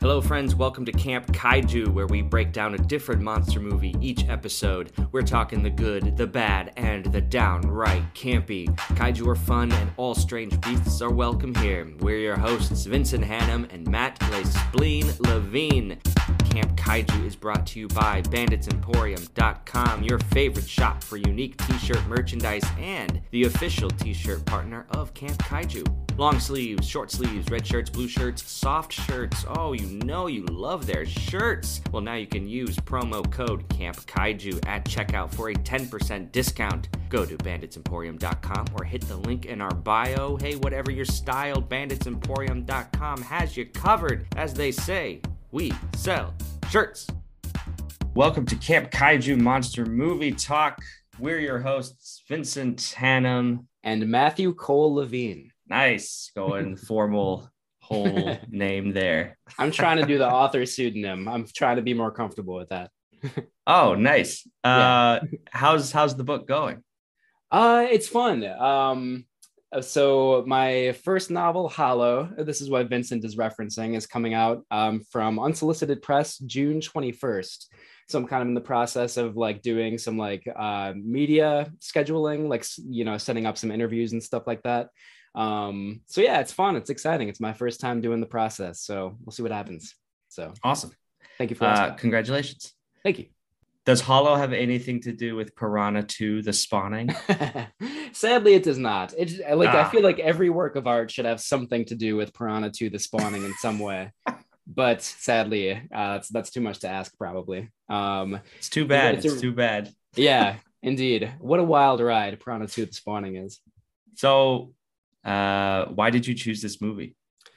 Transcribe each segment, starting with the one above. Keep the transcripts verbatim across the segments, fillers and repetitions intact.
Hello friends, welcome to Camp Kaiju, where we break down a different monster movie each episode. We're talking the good, the bad, and the downright campy. Kaiju are fun and all strange beasts are welcome here. We're your hosts, Vincent Hannum and Matt Le Spleen Levine. Camp Kaiju is brought to you by bandits emporium dot com, your favorite shop for unique t-shirt merchandise and the official t-shirt partner of Camp Kaiju. Long sleeves, short sleeves, red shirts, blue shirts, soft shirts. Oh, you know you love their shirts. Well, now you can use promo code Camp Kaiju at checkout for a ten percent discount. Go to bandits emporium dot com or hit the link in our bio. Hey, whatever your style, bandits emporium dot com has you covered. As they say, we sell shirts. Welcome to Camp Kaiju Monster Movie Talk. We're your hosts, Vincent Hannum and Matthew Cole Levine. Nice, going formal whole name there. I'm trying to do the author pseudonym. I'm trying to be more comfortable with that. Oh, nice. Uh, Yeah. how's how's the book going? Uh, it's fun. Um, so my first novel, Hollow, this is what Vincent is referencing, is coming out um, from Unsolicited Press, June twenty-first. So I'm kind of in the process of like doing some like uh, media scheduling, like, you know, setting up some interviews and stuff like that. Um, so yeah, it's fun. It's exciting. It's my first time doing the process. So we'll see what happens. So Awesome. Thank you for asking. Uh, congratulations. Thank you. Does Hollow have anything to do with Piranha two, The Spawning? Sadly, it does not. It like Ah. I feel like every work of art should have something to do with Piranha two, The Spawning in some way. But sadly, uh, that's, that's too much to ask, probably. Um, It's too bad. It's It's, a- too bad. yeah, indeed. What a wild ride Piranha two, The Spawning is. So, uh, why did you choose this movie?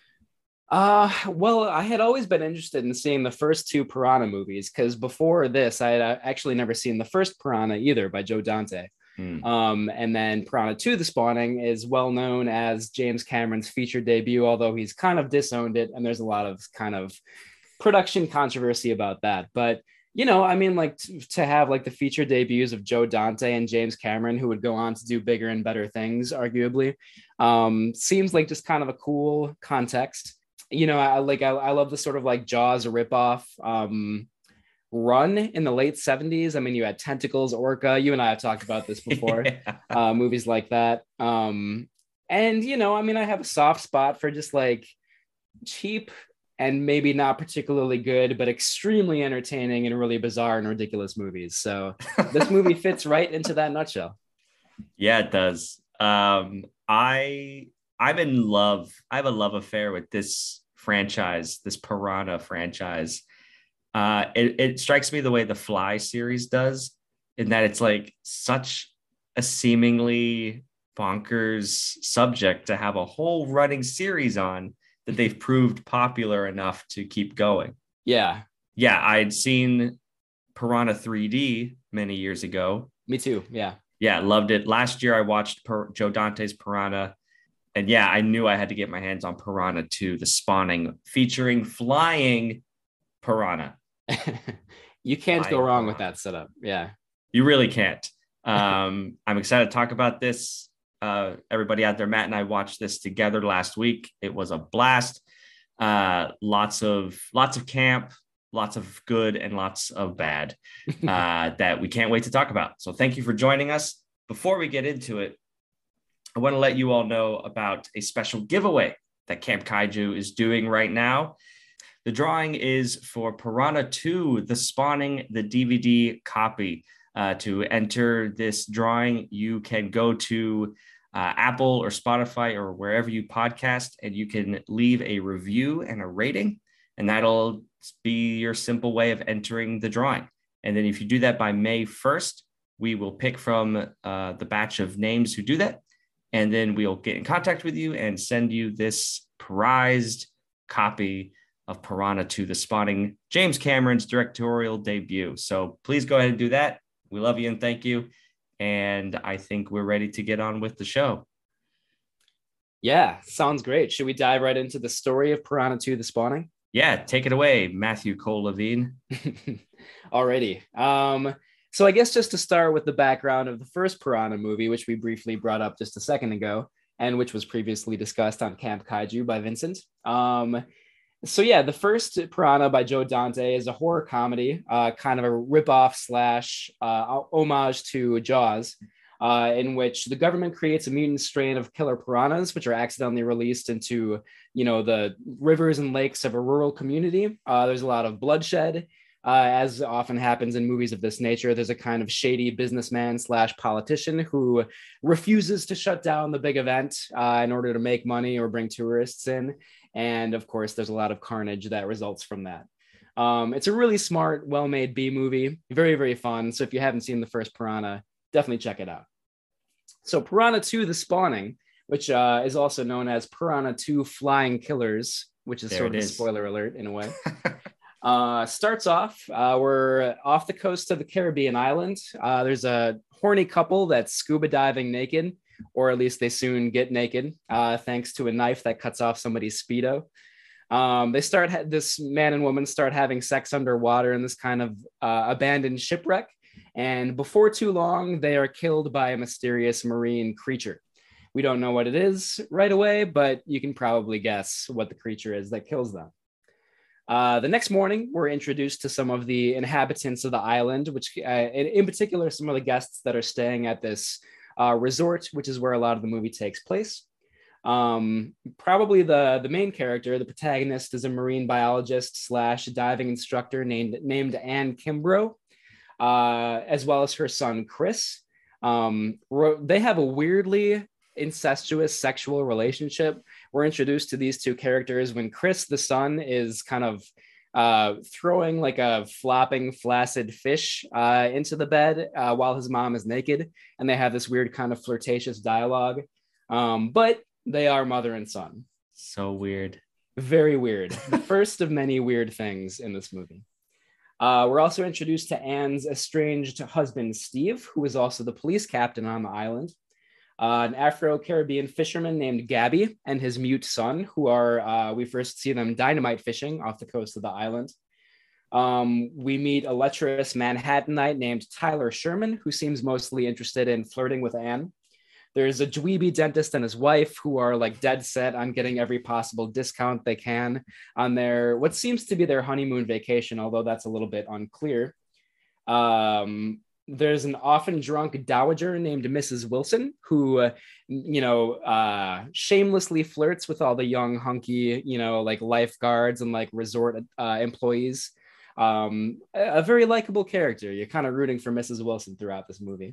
Uh, well, I had always been interested in seeing the first two Piranha movies because before this, I had uh, actually never seen the first Piranha either by Joe Dante. Hmm. Um, and then Piranha two, The Spawning is well known as James Cameron's feature debut, although he's kind of disowned it. And there's a lot of kind of production controversy about that. But, you know, I mean, like t- to have like the feature debuts of Joe Dante and James Cameron, who would go on to do bigger and better things, arguably, um, seems like just kind of a cool context. You know, I like I, I love the sort of like Jaws ripoff um, run in the late seventies. I mean, you had Tentacles, Orca. You and I have talked about this before. Yeah. uh, movies like that. Um, and you know, I mean, I have a soft spot for just like cheap and maybe not particularly good, but extremely entertaining and really bizarre and ridiculous movies. So this movie fits right into that nutshell. Yeah, it does. Um, I I'm in love. I have a love affair with this franchise, this Piranha franchise. Uh, it, it strikes me the way the Fly series does, in that it's like such a seemingly bonkers subject to have a whole running series on that they've proved popular enough to keep going. Yeah, Yeah, I'd seen Piranha three D many years ago. me too. Yeah. Yeah, loved it. Last year I watched per- Joe Dante's Piranha. And yeah, I knew I had to get my hands on Piranha two, The Spawning, featuring flying piranha. You can't go Flying wrong with piranha. that setup. Yeah. You really can't. Um, I'm excited to talk about this. Uh, everybody out there, Matt and I watched this together last week. It was a blast. Uh, lots of lots of camp, lots of good, and lots of bad uh, that we can't wait to talk about. So thank you for joining us. Before we get into it, I want to let you all know about a special giveaway that Camp Kaiju is doing right now. The drawing is for Piranha two, The Spawning, the D V D copy. Uh, to enter this drawing, you can go to uh, Apple or Spotify or wherever you podcast, and you can leave a review and a rating, and that'll be your simple way of entering the drawing. And then if you do that by May first, we will pick from uh, the batch of names who do that. And then we'll get in contact with you and send you this prized copy of Piranha two, The Spawning, James Cameron's directorial debut. So please go ahead and do that. We love you and thank you. And I think we're ready to get on with the show. Yeah, sounds great. Should we dive right into the story of Piranha two, The Spawning? Yeah, take it away, Matthew Cole Levine. Alrighty. Um, so I guess just to start with the background of the first Piranha movie, which we briefly brought up just a second ago, and which was previously discussed on Camp Kaiju by Vincent. Um, So yeah, the first Piranha by Joe Dante is a horror comedy, uh, kind of a ripoff slash uh, homage to Jaws, uh, in which the government creates a mutant strain of killer piranhas, which are accidentally released into, you know, the rivers and lakes of a rural community. Uh, there's a lot of bloodshed, uh, as often happens in movies of this nature. There's a kind of shady businessman slash politician who refuses to shut down the big event uh, in order to make money or bring tourists in. And of course, there's a lot of carnage that results from that. Um, it's a really smart, well-made B movie, very, very fun. So if you haven't seen the first Piranha, definitely check it out. So Piranha two, The Spawning, which uh, is also known as Piranha two Flying Killers, which is there sort of is. a spoiler alert in a way. uh, starts off, uh, we're off the coast of the Caribbean island. Uh, there's a horny couple that's scuba diving naked, or at least they soon get naked, uh, thanks to a knife that cuts off somebody's Speedo. Um, they start, ha- this man and woman start having sex underwater in this kind of uh, abandoned shipwreck. And before too long, they are killed by a mysterious marine creature. We don't know what it is right away, but you can probably guess what the creature is that kills them. Uh, the next morning, we're introduced to some of the inhabitants of the island, which uh, in, in particular, some of the guests that are staying at this Uh, resort, which is where a lot of the movie takes place. Um, probably the, the main character, the protagonist, is a marine biologist slash diving instructor named, named Anne Kimbrough, uh, as well as her son, Chris. Um, they have a weirdly incestuous sexual relationship. We're introduced to these two characters when Chris, the son, is kind of Uh, throwing like a flopping, flaccid fish uh, into the bed uh, while his mom is naked. And they have this weird kind of flirtatious dialogue. Um, but they are mother and son. So weird. Very weird. The first of many weird things in this movie. Uh, we're also introduced to Anne's estranged husband, Steve, who is also the police captain on the island. Uh, an Afro-Caribbean fisherman named Gabby and his mute son, who are, uh, we first see them dynamite fishing off the coast of the island. Um, we meet a lecherous Manhattanite named Tyler Sherman, who seems mostly interested in flirting with Anne. There's a dweeby dentist and his wife who are like dead set on getting every possible discount they can on their, what seems to be their honeymoon vacation, although that's a little bit unclear. Um, There's an often drunk dowager named Missus Wilson who, uh, you know, uh, shamelessly flirts with all the young, hunky, you know, like lifeguards and like resort uh, employees. Um, a, a very likable character. You're kind of rooting for Missus Wilson throughout this movie.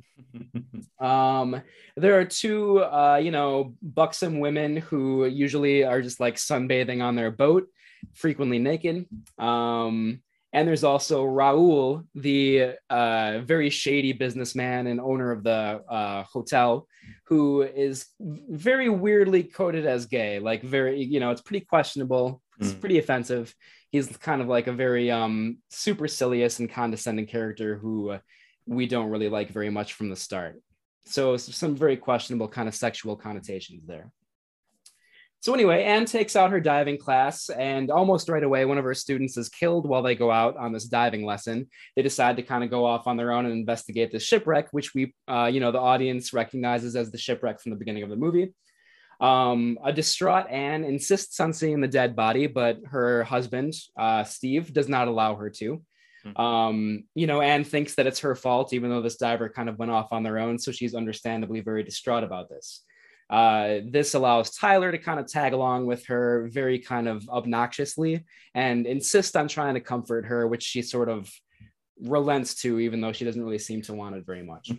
um, there are two, uh, you know, buxom women who usually are just like sunbathing on their boat, frequently naked. Um, And there's also Raul, the uh, very shady businessman and owner of the uh, hotel, who is very weirdly coded as gay. Like very, you know, it's pretty questionable. It's mm. pretty offensive. He's kind of like a very um, supercilious and condescending character who uh, we don't really like very much from the start. So some very questionable kind of sexual connotations there. So anyway, Anne takes out her diving class, and almost right away, one of her students is killed while they go out on this diving lesson. They decide to kind of go off on their own and investigate the shipwreck, which we, uh, you know, the audience recognizes as the shipwreck from the beginning of the movie. Um, a distraught Anne insists on seeing the dead body, but her husband, uh, Steve, does not allow her to. Mm-hmm. Um, you know, Anne thinks that it's her fault, even though this diver kind of went off on their own. So she's understandably very distraught about this. Uh, this allows Tyler to kind of tag along with her very kind of obnoxiously and insist on trying to comfort her, which she sort of relents to, even though she doesn't really seem to want it very much.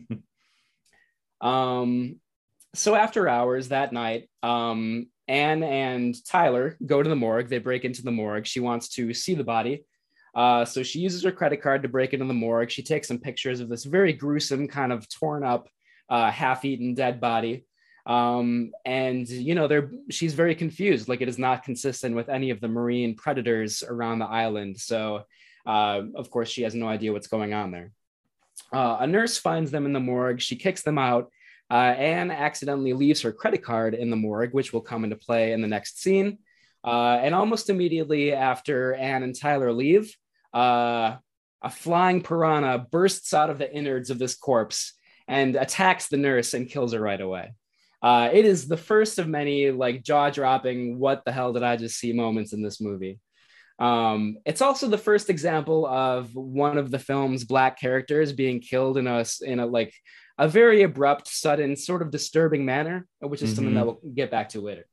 um, so after hours that night, um, Anne and Tyler go to the morgue. They break into the morgue. She wants to see the body. Uh, so she uses her credit card to break into the morgue. She takes some pictures of this very gruesome kind of torn up, uh, half-eaten dead body. Um, and, you know, they're, she's very confused. Like, it is not consistent with any of the marine predators around the island. So, uh, of course, she has no idea what's going on there. Uh, a nurse finds them in the morgue. She kicks them out. Uh, Anne accidentally leaves her credit card in the morgue, which will come into play in the next scene. Uh, and almost immediately after Anne and Tyler leave, uh, a flying piranha bursts out of the innards of this corpse and attacks the nurse and kills her right away. Uh, it is the first of many like jaw-dropping, what the hell did I just see moments in this movie. Um, it's also the first example of one of the film's black characters being killed in a in a like a very abrupt, sudden, sort of disturbing manner, which is mm-hmm. something that we'll get back to later.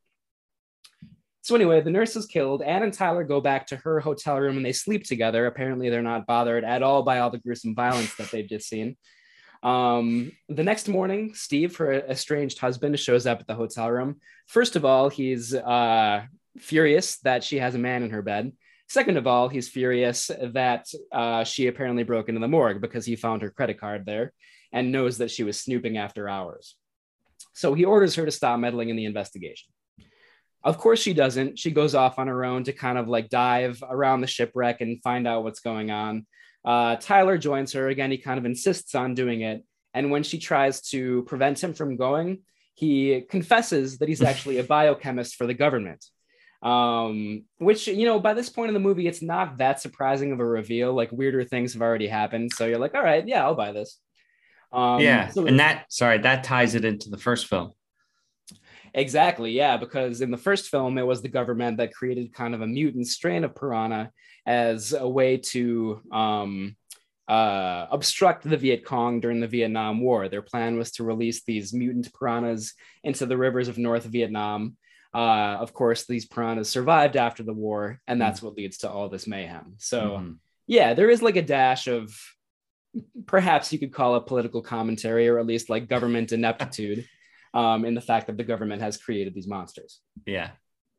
So anyway, the nurse is killed. Anne and Tyler go back to her hotel room and they sleep together. Apparently, they're not bothered at all by all the gruesome violence that they've just seen. Um, the next morning, Steve, her estranged husband, shows up at the hotel room. First of all, he's uh, furious that she has a man in her bed. Second of all, he's furious that uh, she apparently broke into the morgue because he found her credit card there and knows that she was snooping after hours. So he orders her to stop meddling in the investigation. Of course she doesn't. She goes off on her own to kind of like dive around the shipwreck and find out what's going on. Uh, Tyler joins her. Again, he kind of insists on doing it. And when she tries to prevent him from going, he confesses that he's actually a biochemist for the government. Um, which, you know, by this point in the movie, it's not that surprising of a reveal. Like weirder things have already happened. So you're like, all right, yeah, I'll buy this. Um, yeah. So and that, sorry, that ties it into the first film. Exactly. Yeah. Because in the first film, it was the government that created kind of a mutant strain of piranha as a way to um, uh, obstruct the Viet Cong during the Vietnam War. Their plan was to release these mutant piranhas into the rivers of North Vietnam. Uh, of course, these piranhas survived after the war, and that's mm. what leads to all this mayhem. So, mm-hmm. yeah, there is like a dash of perhaps you could call it political commentary, or at least like government ineptitude um, in the fact that the government has created these monsters. Yeah.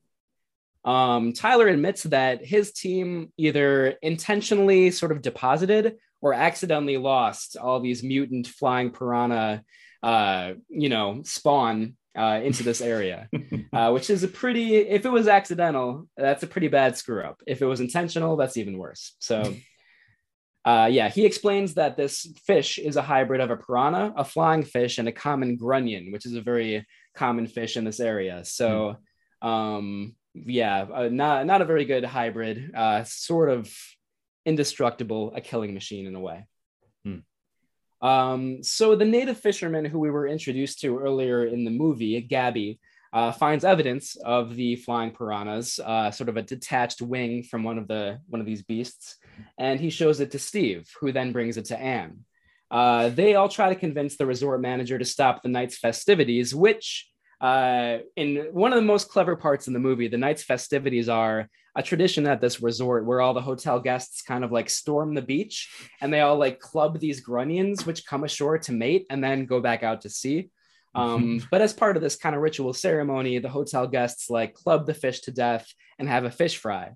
Um, Tyler admits that his team either intentionally sort of deposited or accidentally lost all these mutant flying piranha, uh, you know, spawn uh, into this area, uh, which is a pretty, if it was accidental, that's a pretty bad screw up. If it was intentional, that's even worse. So uh, yeah, he explains that this fish is a hybrid of a piranha, a flying fish, and a common grunion, which is a very common fish in this area. So um, yeah, uh, not, not a very good hybrid, uh, sort of indestructible, a killing machine in a way. Hmm. Um, so the native fisherman who we were introduced to earlier in the movie, Gabby, uh, finds evidence of the flying piranhas, uh, sort of a detached wing from one of the one of these beasts, and he shows it to Steve, who then brings it to Anne. Uh, they all try to convince the resort manager to stop the night's festivities, which uh, in one of the most clever parts in the movie, the night's festivities are a tradition at this resort where all the hotel guests kind of like storm the beach and they all like club these grunions, which come ashore to mate and then go back out to sea. Um, but as part of this kind of ritual ceremony, the hotel guests like club the fish to death and have a fish fry.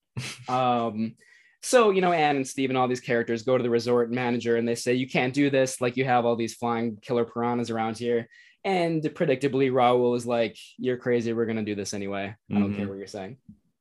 Um, so, you know, Anne and Steve and all these characters go to the resort manager and they say, you can't do this. Like you have all these flying killer piranhas around here. And predictably, Raul is like, you're crazy. We're going to do this anyway. I don't mm-hmm. care what you're saying.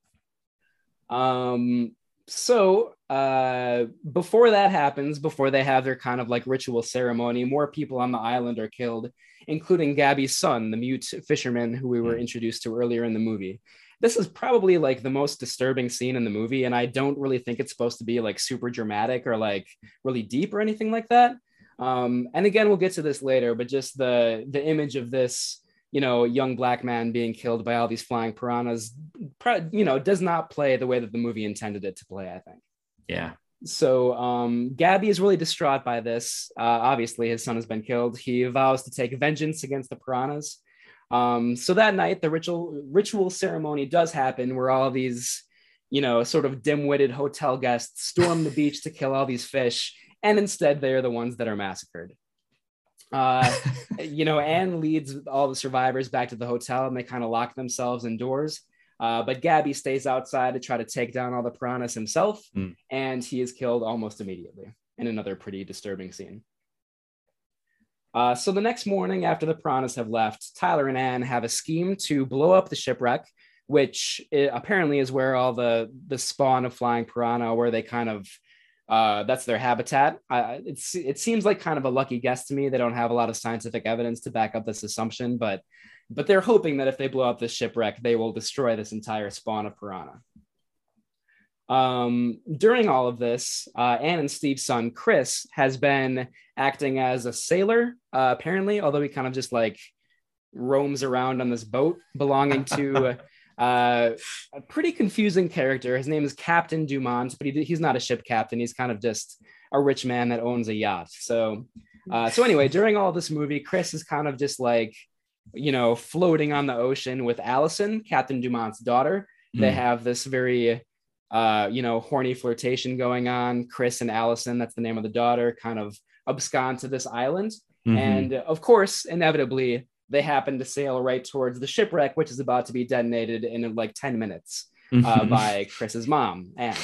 Um, so uh, before that happens, before they have their kind of like ritual ceremony, more people on the island are killed, including Gabby's son, the mute fisherman who we were introduced to earlier in the movie. This is probably like the most disturbing scene in the movie. And I don't really think it's supposed to be like super dramatic or like really deep or anything like that. Um, and again, we'll get to this later, but just the, the image of this, you know, young black man being killed by all these flying piranhas, you know, does not play the way that the movie intended it to play, I think. Yeah. So um, Gabby is really distraught by this. Uh, obviously, his son has been killed. He vows to take vengeance against the piranhas. Um, so that night, the ritual ritual ceremony does happen where all these, you know, sort of dim-witted hotel guests storm the beach to kill all these fish. And instead, they are the ones that are massacred. Uh, you know, Anne leads all the survivors back to the hotel and they kind of lock themselves indoors. Uh, but Gabby stays outside to try to take down all the piranhas himself. Mm. And he is killed almost immediately in another pretty disturbing scene. Uh, so the next morning after the piranhas have left, Tyler and Anne have a scheme to blow up the shipwreck, which apparently is where all the, the spawn of flying piranha, where they kind of Uh, that's their habitat. Uh, it's, it seems like kind of a lucky guess to me. They don't have a lot of scientific evidence to back up this assumption, but but they're hoping that if they blow up this shipwreck, they will destroy this entire spawn of piranha. Um, during all of this, uh, Anne and Steve's son, Chris, has been acting as a sailor, uh, apparently, although he kind of just like roams around on this boat belonging to Uh, a pretty confusing character. His name is Captain Dumont, but he, he's not a ship captain. He's kind of just a rich man that owns a yacht. So, uh, so anyway, during all this movie, Chris is kind of just like, you know, floating on the ocean with Allison, Captain Dumont's daughter. Mm. They have this very, uh, you know, horny flirtation going on. Chris and Allison, that's the name of the daughter, kind of abscond to this island. Mm-hmm. And of course, inevitably, they happen to sail right towards the shipwreck, which is about to be detonated in like ten minutes uh, by Chris's mom. And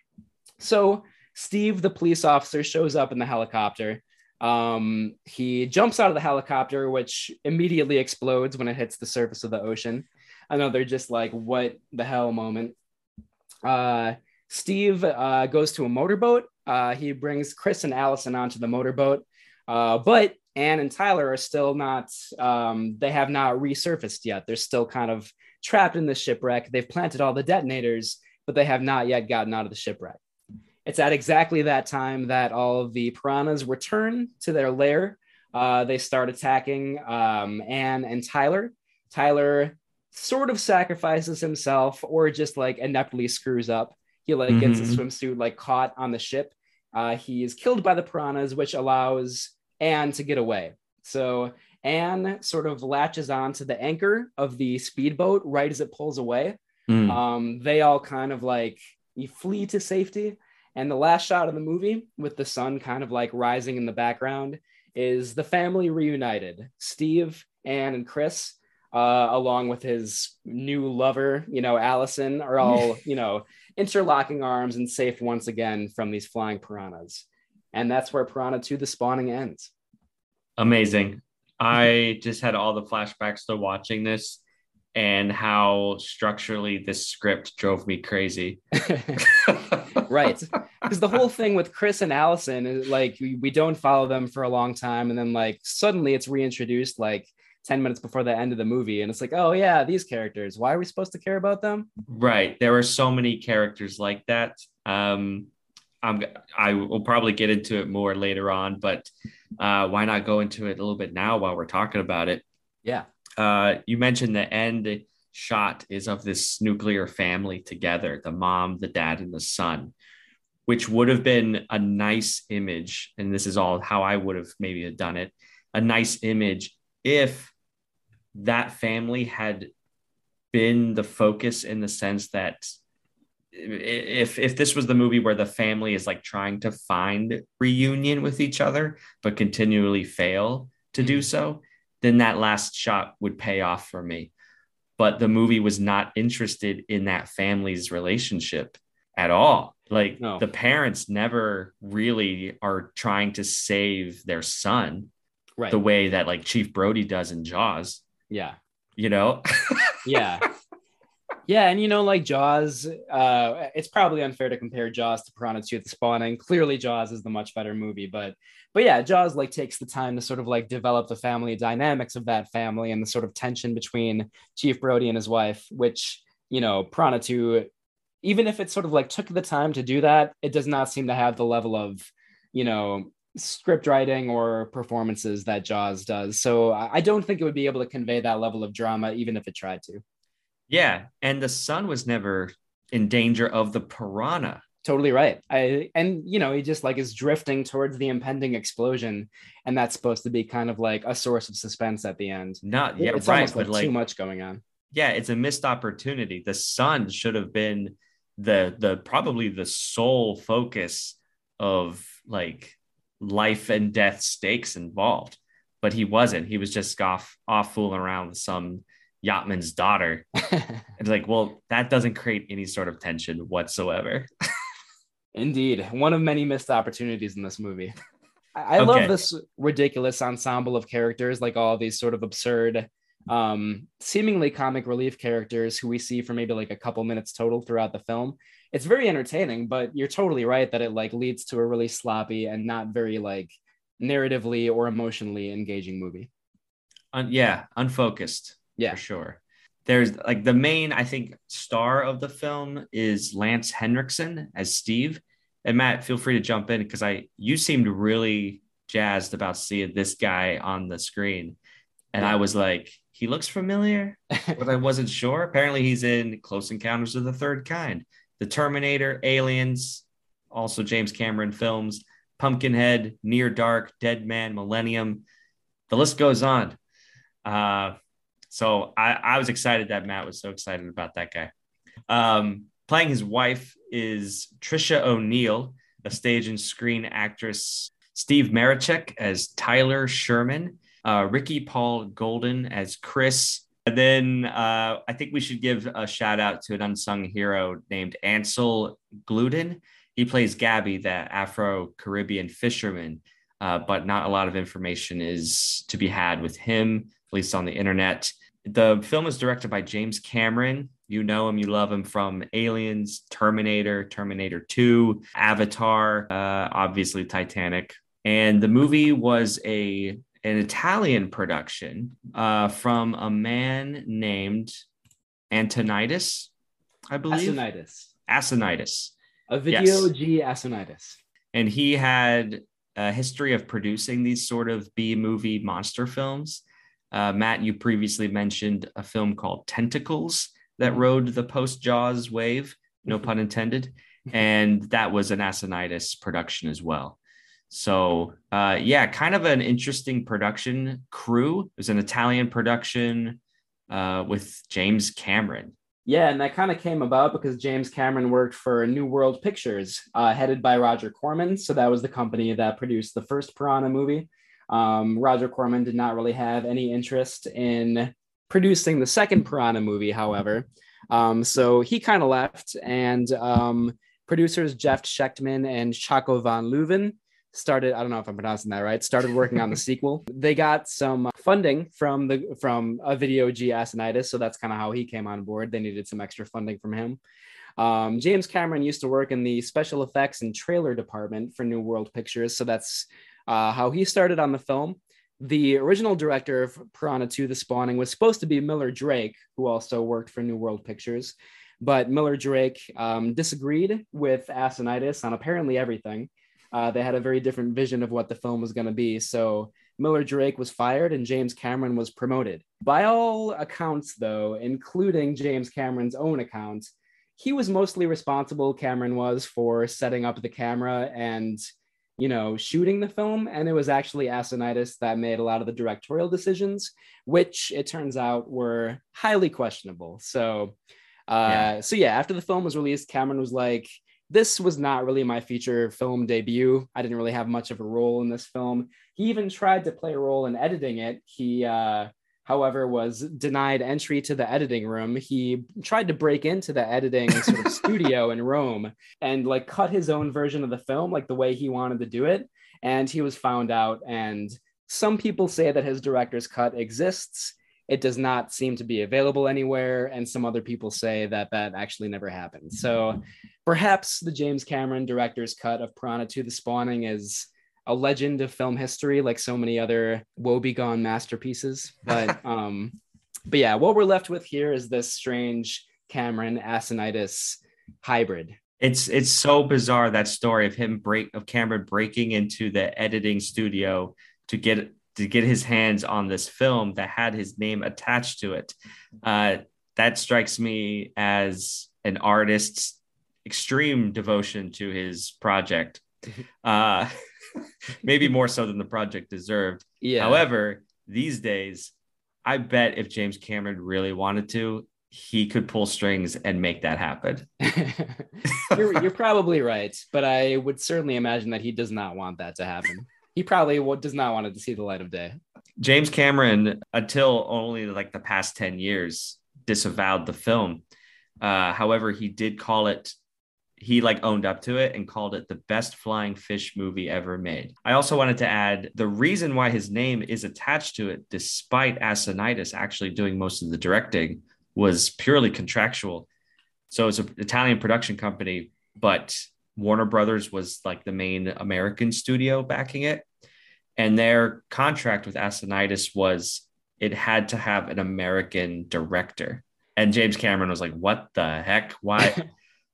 so Steve, the police officer, shows up in the helicopter. Um, he jumps out of the helicopter, which immediately explodes when it hits the surface of the ocean. Another just like, what the hell moment. Uh, Steve uh, goes to a motorboat. Uh, he brings Chris and Allison onto the motorboat. Uh, but Anne and Tyler are still not, um, they have not resurfaced yet. They're still kind of trapped in the shipwreck. They've planted all the detonators, but they have not yet gotten out of the shipwreck. It's at exactly that time that all of the piranhas return to their lair. Uh, they start attacking um, Anne and Tyler. Tyler sort of sacrifices himself or just like ineptly screws up. He like gets mm-hmm. a swimsuit like caught on the ship. Uh, he is killed by the piranhas, which allows Anne to get away. So Anne sort of latches on to the anchor of the speedboat right as it pulls away. Mm. Um, they all kind of like you flee to safety. And the last shot of the movie with the sun kind of like rising in the background is the family reunited. Steve, Anne, and Chris, uh, along with his new lover, you know, Allison, are all, you know, interlocking arms and safe once again from these flying piranhas. And that's where Piranha two, The Spawning ends. Amazing. I just had all the flashbacks to watching this and how structurally this script drove me crazy. Right. Because the whole thing with Chris and Allison is like, we, we don't follow them for a long time. And then like suddenly it's reintroduced like ten minutes before the end of the movie. And it's like, oh yeah, these characters, why are we supposed to care about them? Right. There were so many characters like that. Um, I'm, I will probably get into it more later on, but uh, why not go into it a little bit now while we're talking about it? Yeah. Uh, you mentioned the end shot is of this nuclear family together, the mom, the dad, and the son, which would have been a nice image. And this is all how I would have maybe have done it. A nice image if that family had been the focus in the sense that if if this was the movie where the family is like trying to find reunion with each other but continually fail to do so, then that last shot would pay off for me. But the movie was not interested in that family's relationship at all. Like no. The parents never really are trying to save their son, right, the way that like Chief Brody does in Jaws. Yeah. You know? Yeah. Yeah, and you know, like Jaws, uh, it's probably unfair to compare Jaws to Piranha two: The Spawning. Clearly, Jaws is the much better movie, but but yeah, Jaws like takes the time to sort of like develop the family dynamics of that family and the sort of tension between Chief Brody and his wife, which, you know, Piranha two, even if it sort of like took the time to do that, it does not seem to have the level of, you know, script writing or performances that Jaws does. So I don't think it would be able to convey that level of drama, even if it tried to. Yeah, and the son was never in danger of the piranha. Totally right. I and you know, he just like is drifting towards the impending explosion, and that's supposed to be kind of like a source of suspense at the end. Not yeah, it's right, almost like, but like too much going on. Yeah, it's a missed opportunity. The son should have been the the probably the sole focus of like life and death stakes involved, but he wasn't. He was just off off fooling around with some yachtman's daughter. It's like, well, that doesn't create any sort of tension whatsoever. Indeed. One of many missed opportunities in this movie. I, I okay. love this ridiculous ensemble of characters, like all these sort of absurd, um, seemingly comic relief characters who we see for maybe like a couple minutes total throughout the film. It's very entertaining, but you're totally right that it like leads to a really sloppy and not very like narratively or emotionally engaging movie. Un- yeah, unfocused. Yeah, for sure. There's like the main, I think, star of the film is Lance Henriksen as Steve. And Matt, feel free to jump in because I you seemed really jazzed about seeing this guy on the screen. And Yeah. I was like, he looks familiar, but I wasn't sure. Apparently, he's in Close Encounters of the Third Kind, The Terminator, Aliens, also James Cameron films, Pumpkinhead, Near Dark, Dead Man, Millennium. The list goes on. Uh, so I, I was excited that Matt was so excited about that guy. Um, playing his wife is Trisha O'Neill, a stage and screen actress. Steve Marichek as Tyler Sherman, uh, Ricky Paul Golden as Chris. And then uh, I think we should give a shout out to an unsung hero named Ansel Gluden. He plays Gabby, the Afro-Caribbean fisherman, uh, but not a lot of information is to be had with him, at least on the internet. The film is directed by James Cameron. You know him, you love him from Aliens, Terminator, Terminator two, Avatar, uh, obviously Titanic. And the movie was a an Italian production uh, from a man named Antonitis, I believe. Asinitis. Asinitis. A video Yes. G Asinitis. And he had a history of producing these sort of B-movie monster films. Uh, Matt, you previously mentioned a film called Tentacles that rode the post-Jaws wave, no pun intended. And that was an Asinitis production as well. So, uh, yeah, kind of an interesting production crew. It was an Italian production uh, with James Cameron. Yeah, and that kind of came about because James Cameron worked for New World Pictures, uh, headed by Roger Corman. So that was the company that produced the first Piranha movie. Um, Roger Corman did not really have any interest in producing the second Piranha movie, however. Um, so he kind of left, and um, producers Jeff Schechtman and Chaco van Leuven started, I don't know if I'm pronouncing that right, started working on the sequel. They got some funding from the from a video G Asinitis, so that's kind of how he came on board. They needed some extra funding from him. Um, James Cameron used to work in the special effects and trailer department for New World Pictures, so that's uh, how he started on the film. The original director of Piranha two, The Spawning, was supposed to be Miller Drake, who also worked for New World Pictures, but Miller Drake um, disagreed with Asinitis on apparently everything. Uh, they had a very different vision of what the film was going to be. So Miller Drake was fired and James Cameron was promoted. By all accounts, though, including James Cameron's own account, he was mostly responsible, Cameron was, for setting up the camera and, you know, shooting the film. And it was actually Asinitis that made a lot of the directorial decisions, which it turns out were highly questionable. So, uh, yeah. so yeah, after the film was released, Cameron was like, this was not really my feature film debut. I didn't really have much of a role in this film. He even tried to play a role in editing it. He, uh, however, was denied entry to the editing room. He tried to break into the editing sort of studio in Rome and like cut his own version of the film, like the way he wanted to do it. And he was found out. And some people say that his director's cut exists. It does not seem to be available anywhere. And some other people say that that actually never happened. So perhaps the James Cameron director's cut of Piranha two, The Spawning is a legend of film history, like so many other woebegone masterpieces. But, um, but yeah, what we're left with here is this strange Cameron Asinitis hybrid. It's it's so bizarre, that story of him break of Cameron breaking into the editing studio to get to get his hands on this film that had his name attached to it. Uh, that strikes me as an artist's extreme devotion to his project. Uh, maybe more so than the project deserved. Yeah. However, these days, I bet if James Cameron really wanted to, he could pull strings and make that happen. you're, you're probably right, but I would certainly imagine that he does not want that to happen. He probably does not want it to see the light of day. James Cameron, until only like the past ten years, disavowed the film. Uh, however, he did call it, he like owned up to it and called it the best flying fish movie ever made. I also wanted to add the reason why his name is attached to it, despite Asinitis actually doing most of the directing, was purely contractual. So it's an Italian production company, but Warner Brothers was like the main American studio backing it. And their contract with Asinitis was it had to have an American director. And James Cameron was like, what the heck? Why?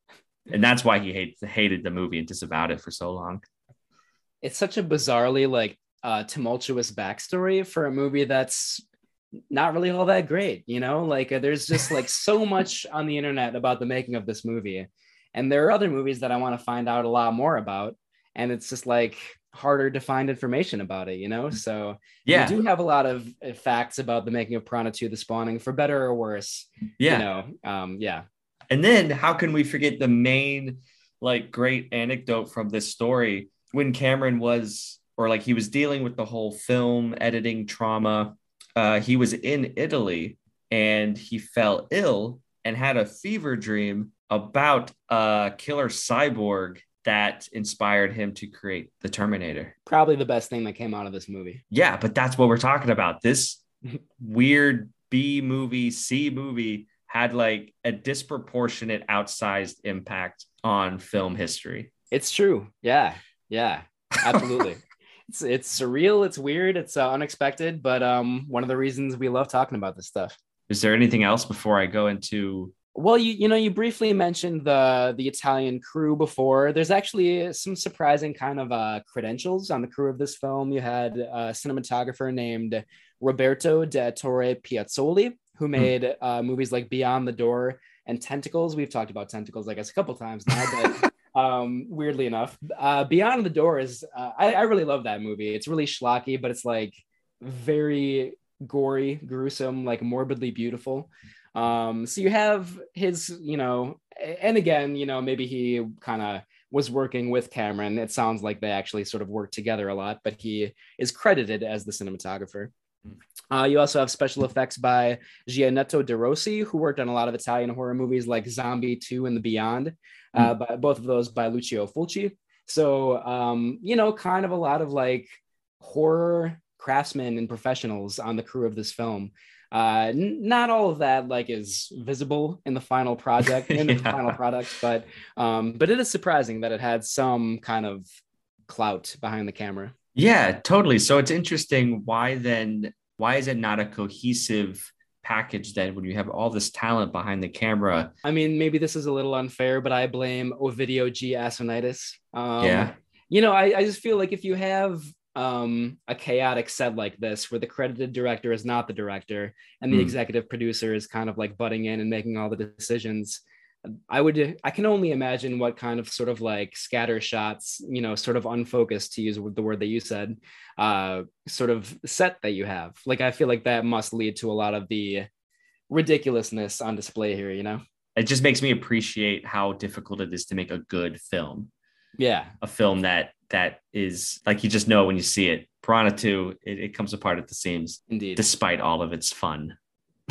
And that's why he hate, hated the movie and disavowed it for so long. It's such a bizarrely like uh, tumultuous backstory for a movie that's not really all that great, you know, like uh, there's just like so much on the internet about the making of this movie. And there are other movies that I want to find out a lot more about. And it's just like harder to find information about it, you know? So you Yeah. do have a lot of uh, facts about the making of Piranha two, The Spawning, for better or worse, you Yeah. know? Um, yeah. And then how can we forget the main, like, great anecdote from this story when Cameron was, or like he was dealing with the whole film editing trauma. Uh, he was in Italy and he fell ill and had a fever dream about a killer cyborg that inspired him to create the Terminator. Probably the best thing that came out of this movie. Yeah, but that's what we're talking about. This weird B movie, C movie had like a disproportionate outsized impact on film history. It's true. Yeah. Yeah. Absolutely. it's it's surreal. It's weird. It's uh, unexpected. But um, one of the reasons we love talking about this stuff. Is there anything else before I go into? Well, you you know, you briefly mentioned the the Italian crew before. There's actually some surprising kind of uh, credentials on the crew of this film. You had a cinematographer named Roberto de Torre Piazzoli, who made uh, movies like Beyond the Door and Tentacles. We've talked about Tentacles, I guess, a couple times now, but um, weirdly enough, uh, Beyond the Door is, uh, I, I really love that movie. It's really schlocky, but it's like very gory, gruesome, like morbidly beautiful. Um, so you have his, you know, and again, you know, maybe he kind of was working with Cameron. It sounds like they actually sort of worked together a lot, but he is credited as the cinematographer. Uh, you also have special effects by Gianetto De Rossi, who worked on a lot of Italian horror movies like Zombie two and The Beyond, uh, by, both of those by Lucio Fulci. So, um, you know, kind of a lot of like horror craftsmen and professionals on the crew of this film. Uh, n- not all of that like is visible in the final project, in the yeah. final product, but um, but it is surprising that it had some kind of clout behind the camera. Yeah, totally. So it's interesting. Why then? Why is it not a cohesive package then when you have all this talent behind the camera? I mean, maybe this is a little unfair, but I blame Ovidio G. Assonitis. Um, yeah. You know, I, I just feel like if you have um, a chaotic set like this, where the credited director is not the director and the mm. executive producer is kind of like butting in and making all the decisions, I would, I can only imagine what kind of sort of like scatter shots, you know, sort of unfocused, to use the word that you said, uh, sort of set that you have. Like, I feel like that must lead to a lot of the ridiculousness on display here, you know? It just makes me appreciate how difficult it is to make a good film. Yeah. A film that, that is like, you just know when you see it. Piranha two, it, it comes apart at the seams. Indeed. Despite all of its fun.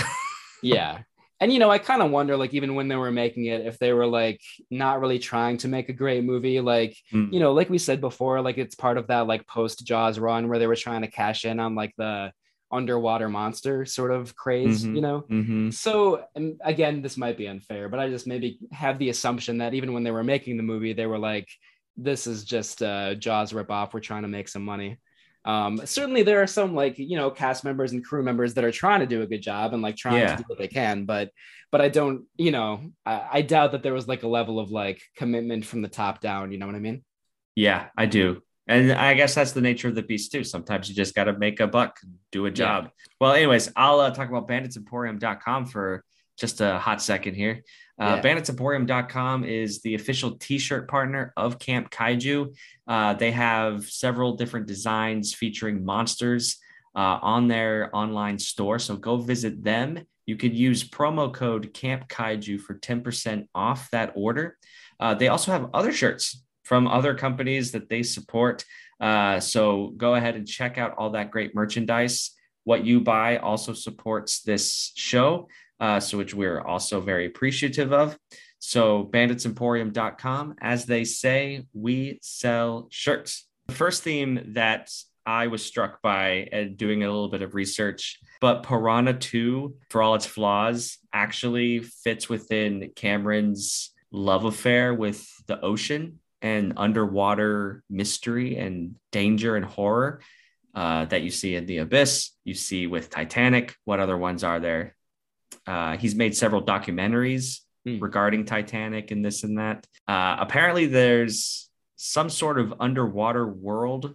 Yeah. And, you know, I kind of wonder, like, even when they were making it, if they were like not really trying to make a great movie, like, mm. you know, like we said before, like it's part of that like post Jaws run where they were trying to cash in on like the underwater monster sort of craze, mm-hmm. you know? Mm-hmm. So, and again, this might be unfair, but I just maybe have the assumption that even when they were making the movie, they were like, this is just a Jaws ripoff. We're trying to make some money. Um, certainly there are some like, you know, cast members and crew members that are trying to do a good job and like trying yeah. to do what they can, but, but I don't, you know, I, I doubt that there was like a level of like commitment from the top down. You know what I mean? Yeah, I do. And I guess that's the nature of the beast too. Sometimes you just got to make a buck, do a job. Yeah. Well, anyways, I'll uh, talk about bandits emporium dot com for just a hot second here. Uh, yeah. bandits emporium dot com is the official t-shirt partner of Camp Kaiju. Uh, they have several different designs featuring monsters uh, on their online store. So go visit them. You could use promo code Camp Kaiju for ten percent off that order. Uh, they also have other shirts from other companies that they support. Uh, so go ahead and check out all that great merchandise. What you buy also supports this show. Uh, so which we're also very appreciative of. So bandits emporium dot com, as they say, we sell shirts. The first theme that I was struck by and doing a little bit of research, but Piranha two, for all its flaws, actually fits within Cameron's love affair with the ocean and underwater mystery and danger and horror uh, that you see in The Abyss, you see with Titanic. What other ones are there? Uh, he's made several documentaries mm. regarding Titanic and this and that. Uh, apparently there's some sort of underwater world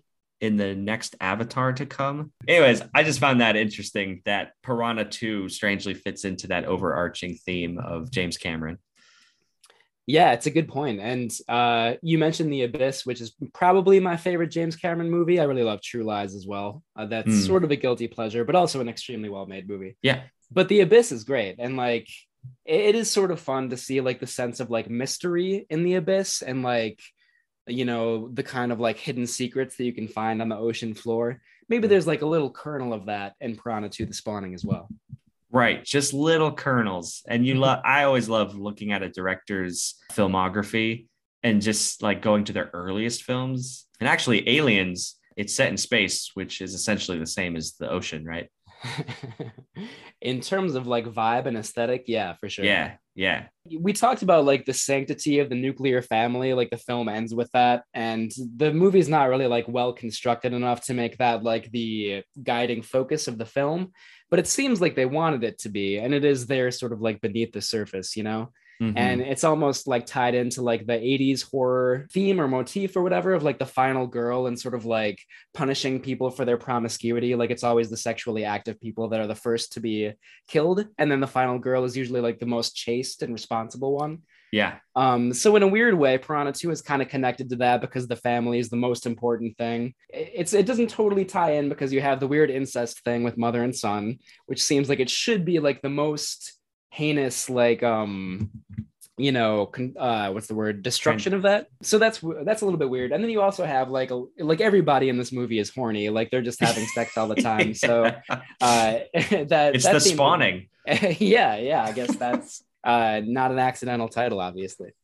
in the next Avatar to come. Anyways, I just found that interesting that Piranha two strangely fits into that overarching theme of James Cameron. Yeah, it's a good point. And uh, you mentioned The Abyss, which is probably my favorite James Cameron movie. I really love True Lies as well. Uh, that's mm. sort of a guilty pleasure, but also an extremely well-made movie. Yeah. But The Abyss is great. And like, it is sort of fun to see like the sense of like mystery in The Abyss and like, you know, the kind of like hidden secrets that you can find on the ocean floor. Maybe there's like a little kernel of that in Piranha two: The Spawning as well. Right, just little kernels. And you love, I always love looking at a director's filmography and just like going to their earliest films. And actually, Aliens, it's set in space, which is essentially the same as the ocean, right? In terms of like vibe and aesthetic, yeah, for sure. Yeah, yeah. We talked about like the sanctity of the nuclear family, like the film ends with that, and the movie's not really like well constructed enough to make that like the guiding focus of the film, but it seems like they wanted it to be, and it is there sort of like beneath the surface, you know. Mm-hmm. And it's almost like tied into like the eighties horror theme or motif or whatever of like the final girl and sort of like punishing people for their promiscuity. Like it's always the sexually active people that are the first to be killed. And then the final girl is usually like the most chaste and responsible one. Yeah. Um, so in a weird way, Piranha two is kind of connected to that because the family is the most important thing. It's It doesn't totally tie in because you have the weird incest thing with mother and son, which seems like it should be like the most heinous, like um you know con- uh what's the word destruction of that. So that's that's a little bit weird. And then you also have like a, like everybody in this movie is horny, like they're just having sex all the time. Yeah. So uh that it's that the spawning. yeah yeah I guess that's uh not an accidental title, obviously.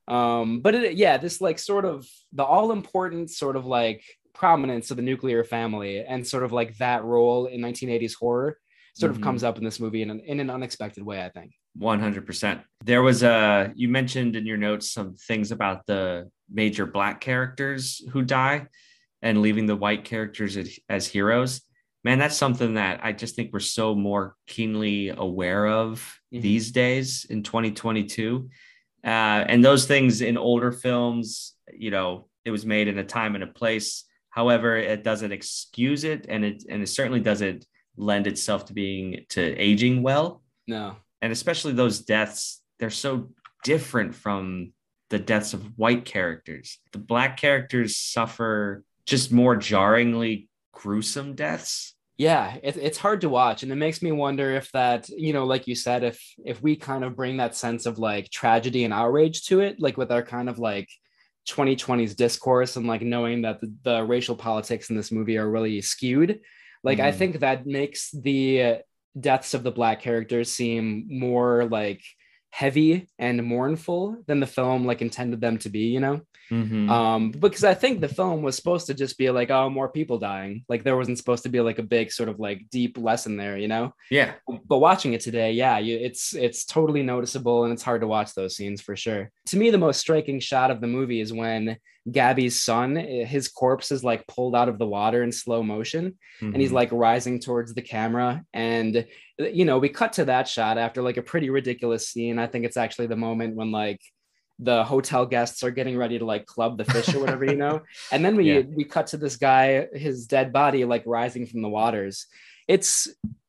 Um but it, yeah this like sort of the all-important sort of like prominence of the nuclear family and sort of like that role in nineteen eighties horror sort of mm-hmm. comes up in this movie in an, in an unexpected way, I think. one hundred percent. There was a, you mentioned in your notes some things about the major Black characters who die and leaving the white characters as, as heroes. Man, that's something that I just think we're so more keenly aware of mm-hmm. these days in twenty twenty-two. Uh, and those things in older films, you know, it was made in a time and a place. However, it doesn't excuse it. And it, and it certainly doesn't lend itself to being to aging well. No. And especially those deaths, they're so different from the deaths of white characters. The Black characters suffer just more jarringly gruesome deaths. Yeah, it, it's hard to watch. And it makes me wonder if that, you know, like you said, if if we kind of bring that sense of like tragedy and outrage to it, like with our kind of like twenty twenties discourse and like knowing that the, the racial politics in this movie are really skewed. Like, mm. I think that makes the deaths of the Black characters seem more like heavy and mournful than the film like intended them to be, you know? Mm-hmm. Um, because I think the film was supposed to just be like, oh, more people dying. Like there wasn't supposed to be like a big sort of like deep lesson there, you know? Yeah. But watching it today, yeah, you, it's it's totally noticeable and it's hard to watch those scenes for sure. To me, the most striking shot of the movie is when Gabby's son, his corpse is like pulled out of the water in slow motion mm-hmm. and he's like rising towards the camera. And, you know, we cut to that shot after like a pretty ridiculous scene. I think it's actually the moment when like the hotel guests are getting ready to like club the fish or whatever, you know, and then we, yeah. we cut to this guy, his dead body, like rising from the waters. It's,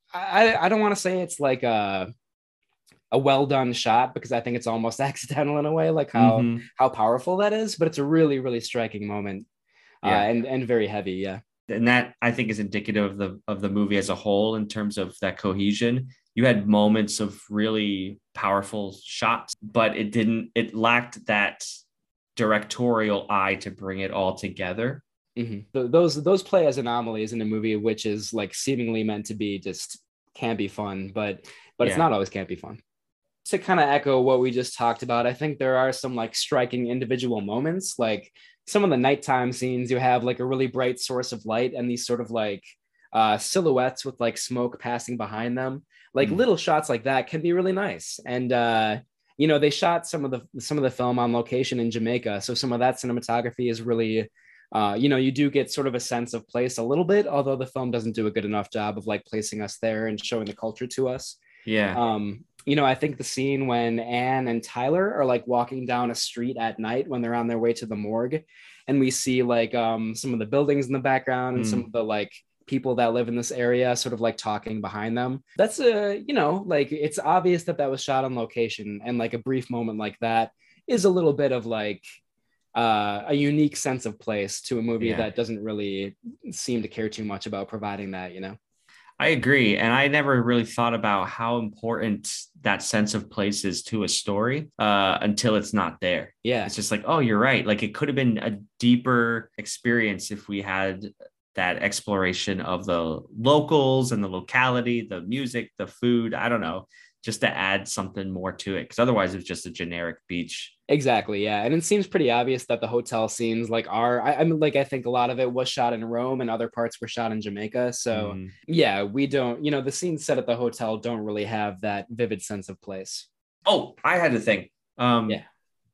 I, I don't want to say it's like a, a well done shot because I think it's almost accidental in a way, like how, mm-hmm. how powerful that is, but it's a really, really striking moment yeah. uh, and, and very heavy. Yeah. And that I think is indicative of the, of the movie as a whole in terms of that cohesion. You had moments of really powerful shots, but it didn't, it lacked that directorial eye to bring it all together. Mm-hmm. Those, those play as anomalies in a movie, which is like seemingly meant to be just can't be fun, but, but yeah. it's not always can't be fun. To kind of echo what we just talked about, I think there are some like striking individual moments, like some of the nighttime scenes, you have like a really bright source of light and these sort of like uh, silhouettes with like smoke passing behind them. Like mm. little shots like that can be really nice. And, uh, you know, they shot some of the, some of the film on location in Jamaica. So some of that cinematography is really, uh, you know, you do get sort of a sense of place a little bit, although the film doesn't do a good enough job of like placing us there and showing the culture to us. Yeah. Um, you know, I think the scene when Anne and Tyler are like walking down a street at night when they're on their way to the morgue, and we see like um some of the buildings in the background and some Mm. of the like people that live in this area sort of like talking behind them. That's a, you know, like it's obvious that that was shot on location, and like a brief moment like that is a little bit of like uh, a unique sense of place to a movie Yeah. that doesn't really seem to care too much about providing that, you know? I agree. And I never really thought about how important that sense of place is to a story uh, until it's not there. Yeah. It's just like, oh, you're right. Like it could have been a deeper experience if we had that exploration of the locals and the locality, the music, the food. I don't know, just to add something more to it. Because otherwise, it's just a generic beach. Exactly, yeah, and it seems pretty obvious that the hotel scenes like are I, I mean like I think a lot of it was shot in Rome and other parts were shot in Jamaica. So Mm. yeah, we don't, you know, the scenes set at the hotel don't really have that vivid sense of place. Oh, I had to think. Um, Yeah.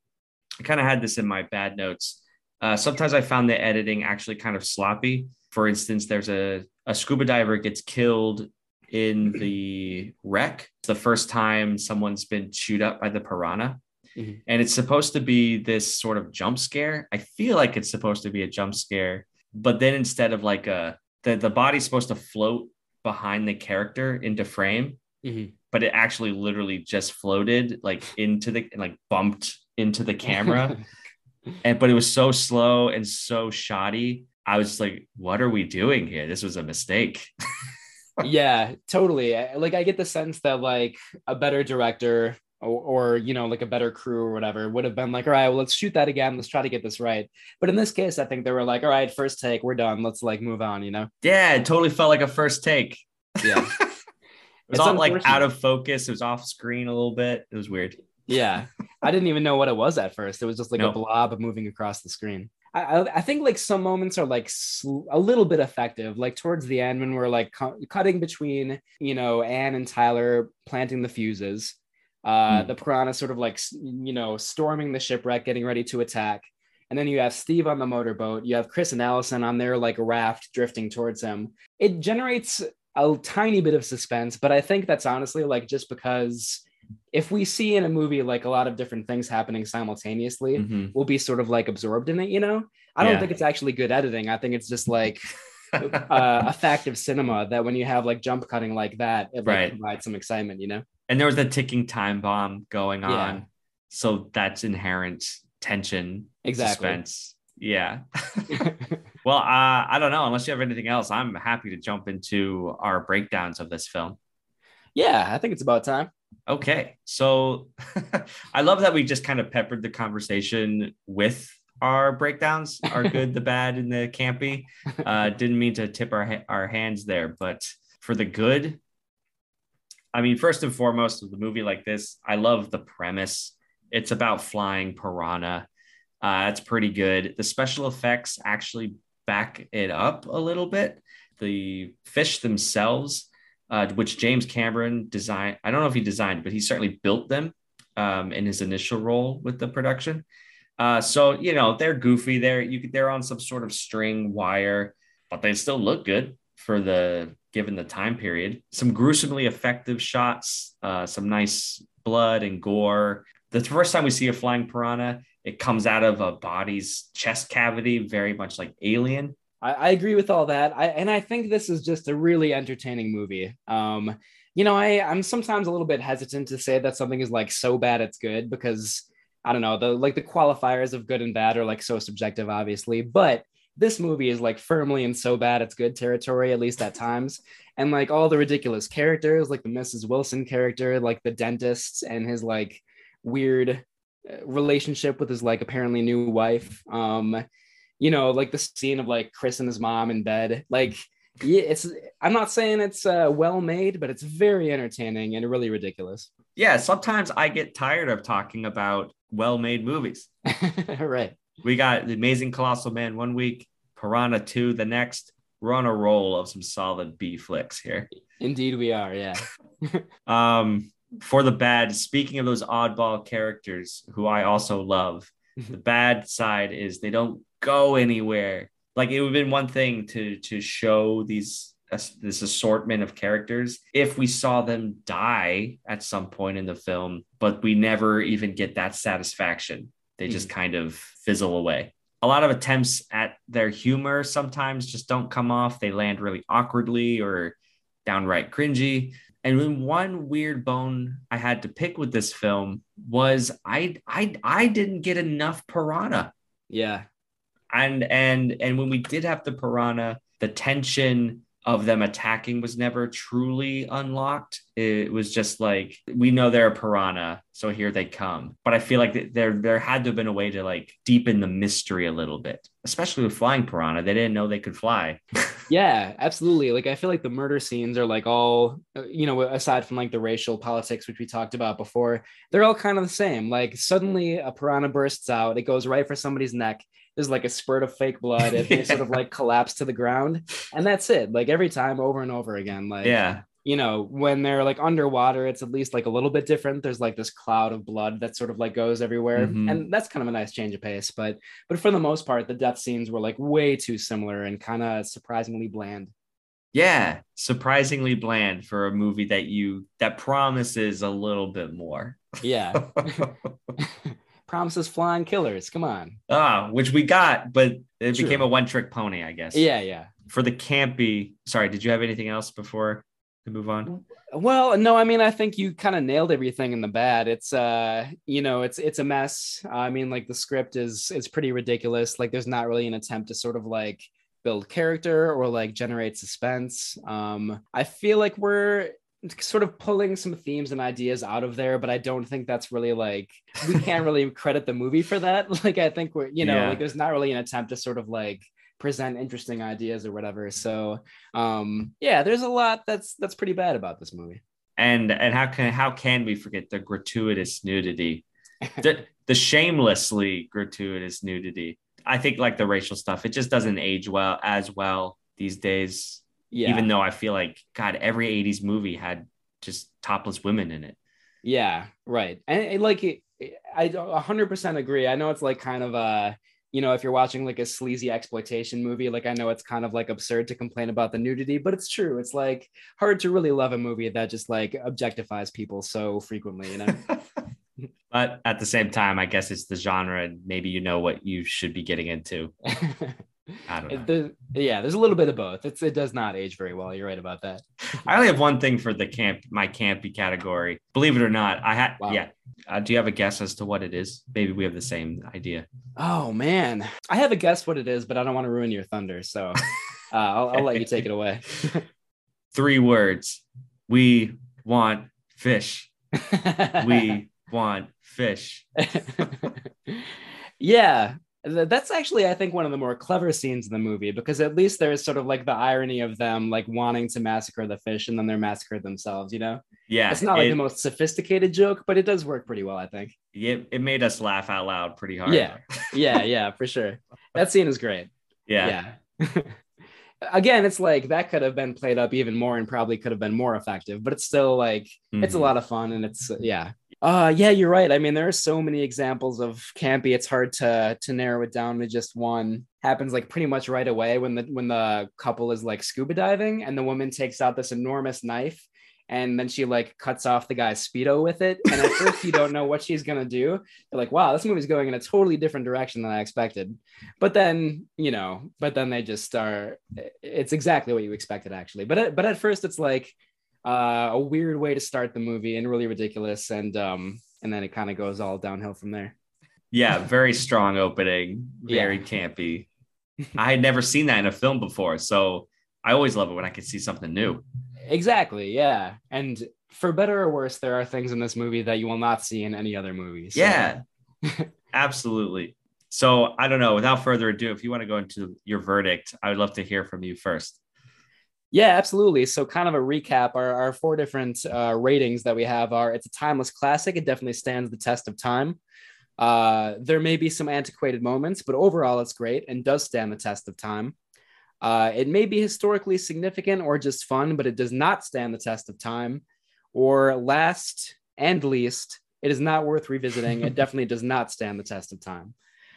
I kind of had this in my bad notes. Uh, sometimes I found the editing actually kind of sloppy. For instance, there's a, a scuba diver gets killed in the wreck. It's the first time someone's been chewed up by the piranha. Mm-hmm. And it's supposed to be this sort of jump scare. I feel like it's supposed to be a jump scare, but then instead of like a the, the body's supposed to float behind the character into frame, Mm-hmm. but it actually literally just floated like into the like bumped into the camera. And but it was so slow and so shoddy. I was just like, what are we doing here? This was a mistake. Yeah, totally. Like I get the sense that like a better director or, or you know like a better crew or whatever would have been like, all right, well let's shoot that again, let's try to get this right. But in this case I think they were like, all right, first take, we're done, let's like move on, you know? Yeah, it totally felt like a first take. Yeah. It was all like out of focus. It was off screen a little bit. It was weird. Yeah, I didn't even know what it was at first. It was just like Nope. a blob moving across the screen. I, I, I think like some moments are like sl- a little bit effective, like towards the end when we're like cu- cutting between, you know, Anne and Tyler planting the fuses, uh, Hmm. the piranha sort of like, you know, storming the shipwreck, getting ready to attack. And then you have Steve on the motorboat. You have Chris and Allison on their like raft drifting towards him. It generates a tiny bit of suspense, but I think that's honestly like just because if we see in a movie like a lot of different things happening simultaneously, Mm-hmm. we'll be sort of like absorbed in it, you know? I don't Yeah. think it's actually good editing. I think it's just like uh, a fact of cinema that when you have like jump cutting like that, it like Right. provides some excitement, you know? And there was a ticking time bomb going on. Yeah. So that's inherent tension, Exactly. suspense. Yeah. Well, uh, I don't know. Unless you have anything else, I'm happy to jump into our breakdowns of this film. Yeah, I think it's about time. Okay. So I love that we just kind of peppered the conversation with our breakdowns, our good, the bad, and the campy. Uh, didn't mean to tip our, ha- our hands there, but for the good, I mean, first and foremost, with a movie like this, I love the premise. It's about flying piranha. Uh, that's pretty good. The special effects actually back it up a little bit. The fish themselves, uh, which James Cameron designed, I don't know if he designed, but he certainly built them um, in his initial role with the production. Uh, so you know they're goofy. They're you they're on some sort of string wire, but they still look good for the given the time period. Some gruesomely effective shots, uh, some nice blood and gore. The first time we see a flying piranha, it comes out of a body's chest cavity, very much like Alien. I, I agree with all that. I, and I think this is just a really entertaining movie. Um, you know, I, I'm sometimes a little bit hesitant to say that something is like so bad it's good because I don't know, the like the qualifiers of good and bad are like so subjective, obviously. But this movie is like firmly in so bad it's good territory, at least at times. And like all the ridiculous characters, like the Missus Wilson character, like the dentist and his like weird relationship with his like apparently new wife. Um, you know, like the scene of like Chris and his mom in bed. Like, yeah, it's I'm not saying it's uh, well made, but it's very entertaining and really ridiculous. Yeah, sometimes I get tired of talking about well-made movies. Right. We got The Amazing Colossal Man one week, Piranha two the next. We're on a roll of some solid B flicks here. Indeed, we are. Yeah. um, for the bad, speaking of those oddball characters who I also love, the bad side is they don't go anywhere. Like it would have been one thing to to show these uh, this assortment of characters if we saw them die at some point in the film, but we never even get that satisfaction. They just kind of fizzle away. a lot of attempts at their humor sometimes just don't come off. They land really awkwardly or downright cringy. And then one weird bone I had to pick with this film was I I I didn't get enough piranha. Yeah. And and and when we did have the piranha, the tension of them attacking was never truly unlocked. It was just like, we know they're a piranha, so here they come. But I feel like there there had to have been a way to like deepen the mystery a little bit, especially with flying piranha. They didn't know they could fly. Yeah, absolutely. Like I feel like the murder scenes are like all, you know, aside from like the racial politics, which we talked about before, they're all kind of the same. Like suddenly a piranha bursts out, it goes right for somebody's neck. There's like a spurt of fake blood. It, yeah. They sort of like collapse to the ground. And that's it. Like every time over and over again. Like, yeah. You know, when they're like underwater, it's at least like a little bit different. There's like this cloud of blood that sort of like goes everywhere. Mm-hmm. And that's kind of a nice change of pace. But but for the most part, the death scenes were like way too similar and kind of surprisingly bland. Yeah, surprisingly bland for a movie that you that promises a little bit more. Yeah. Promises flying killers. Come on. Ah, which we got, but it True. became a one-trick pony, I guess. Yeah, yeah. For the campy, sorry, did you have anything else before to move on? Well, no, I mean, I think you kind of nailed everything in the bad. It's uh, you know, it's it's a mess. I mean, like the script is is pretty ridiculous. Like there's not really an attempt to sort of like build character or like generate suspense. Um, I feel like we're sort of pulling some themes and ideas out of there, but I don't think that's really like, we can't really credit the movie for that. Like, I think we're, you know, yeah. like there's not really an attempt to sort of like present interesting ideas or whatever. So um, yeah, there's a lot that's, that's pretty bad about this movie. And, and how can, how can we forget the gratuitous nudity, the, the shamelessly gratuitous nudity? I think like the racial stuff, it just doesn't age well as well these days. Yeah. Even though I feel like, God, every eighties movie had just topless women in it. Yeah, right. And, and like, I one hundred percent agree. I know it's like kind of a, you know, if you're watching like a sleazy exploitation movie, like I know it's kind of like absurd to complain about the nudity, but it's true. It's like hard to really love a movie that just like objectifies people so frequently, you know? But at the same time, I guess it's the genre and maybe you know what you should be getting into. I don't know. The, yeah, there's a little bit of both. It's it does not age very well. You're right about that. I only have one thing for the camp, my campy category. Believe it or not, I had. Wow. Yeah. Uh, do you have a guess as to what it is? Maybe we have the same idea. Oh man, I have a guess what it is, but I don't want to ruin your thunder, so uh, I'll, I'll let you take it away. Three words. We want fish. We want fish. Yeah. That's actually, I think, one of the more clever scenes in the movie, because at least there's sort of like the irony of them like wanting to massacre the fish and then they're massacred themselves, you know? Yeah. It's not like it, the most sophisticated joke, but it does work pretty well, I think. It, it made us laugh out loud pretty hard. Yeah. Yeah. Yeah, for sure. That scene is great. Yeah. Yeah. Again, it's like that could have been played up even more and probably could have been more effective, but it's still like, mm-hmm. it's a lot of fun and it's, uh, yeah. Uh, yeah, you're right. I mean, there are so many examples of campy. It's hard to to narrow it down to just one. Happens like pretty much right away when the when the couple is like scuba diving and the woman takes out this enormous knife and then she like cuts off the guy's Speedo with it. And at first you don't know what she's gonna do. You're like, wow, this movie's going in a totally different direction than I expected. But then, you know, but then they just start. It's exactly what you expected actually. But at, but at first it's like. Uh, a weird way to start the movie and really ridiculous. And um, and then it kind of goes all downhill from there. Yeah, very strong opening, very yeah. campy. I had never seen that in a film before. So I always love it when I can see something new. Exactly, yeah. And for better or worse, there are things in this movie that you will not see in any other movies. So. Yeah, absolutely. So I don't know, without further ado, if you want to go into your verdict, I would love to hear from you first. Yeah, absolutely. So kind of a recap, our, our four different uh, ratings that we have are, it's a timeless classic. It definitely stands the test of time. Uh, there may be some antiquated moments, but overall it's great and does stand the test of time. Uh, it may be historically significant or just fun, but it does not stand the test of time. Or last and least, it is not worth revisiting. It definitely does not stand the test of time.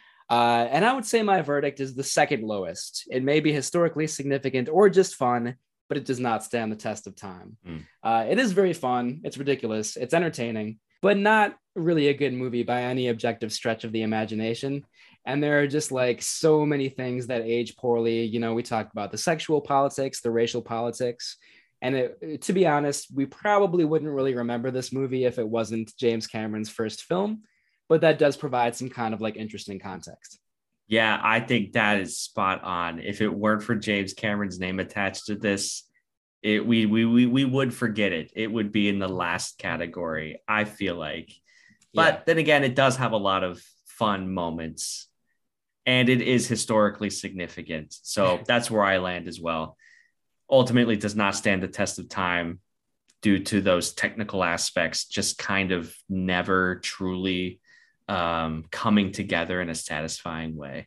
Uh, and I would say my verdict is the second lowest. It may be historically significant or just fun, but it does not stand the test of time. Mm. Uh, it is very fun. It's ridiculous. It's entertaining, but not really a good movie by any objective stretch of the imagination. And there are just like so many things that age poorly. You know, we talked about the sexual politics, the racial politics. And it, to be honest, we probably wouldn't really remember this movie if it wasn't James Cameron's first film, but that does provide some kind of like interesting context. Yeah, I think that is spot on. If it weren't for James Cameron's name attached to this, it we we we, we would forget it. It would be in the last category, I feel like. But yeah. Then again, it does have a lot of fun moments, and it is historically significant. So that's where I land as well. Ultimately, does not stand the test of time due to those technical aspects, just kind of never truly um, coming together in a satisfying way.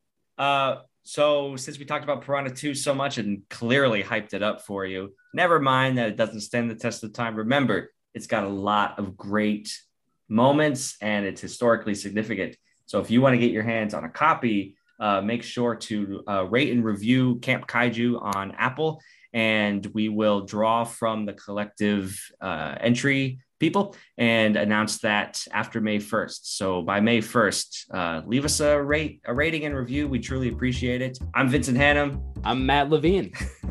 Uh, so since we talked about Piranha two so much and clearly hyped it up for you, never mind that it doesn't stand the test of time. Remember, it's got a lot of great moments and it's historically significant. So if you want to get your hands on a copy, uh, make sure to uh, rate and review Camp Kaiju on Apple, and we will draw from the collective uh, entry people and announce that after May first. So by May first, uh, leave us a rate, a rating and review. We truly appreciate it. I'm Vincent Hannum. I'm Matt Levine.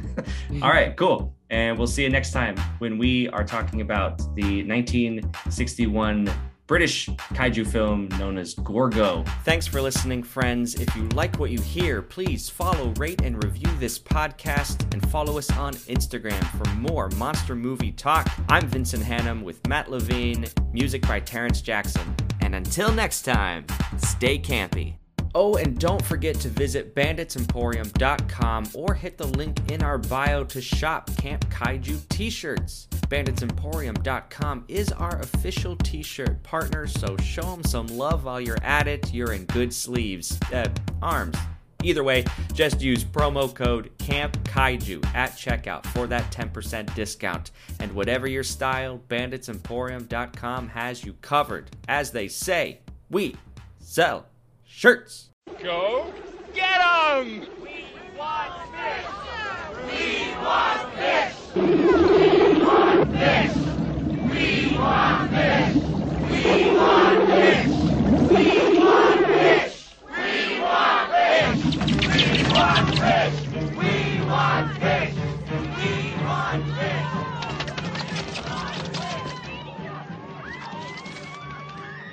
All right, cool. And we'll see you next time when we are talking about the nineteen sixty-one British kaiju film known as Gorgo. Thanks for listening, friends. If you like what you hear, please follow, rate, and review this podcast, and follow us on Instagram for more monster movie talk. I'm Vincent Hannum with Matt Levine, music by Terrence Jackson. And until next time, stay campy. Oh, and don't forget to visit bandits emporium dot com or hit the link in our bio to shop Camp Kaiju t-shirts. bandits emporium dot com is our official t-shirt partner, so show them some love while you're at it. You're in good sleeves. Uh, arms. Either way, just use promo code Camp Kaiju at checkout for that ten percent discount. And whatever your style, bandits emporium dot com has you covered. As they say, we sell shirts. Go get 'em!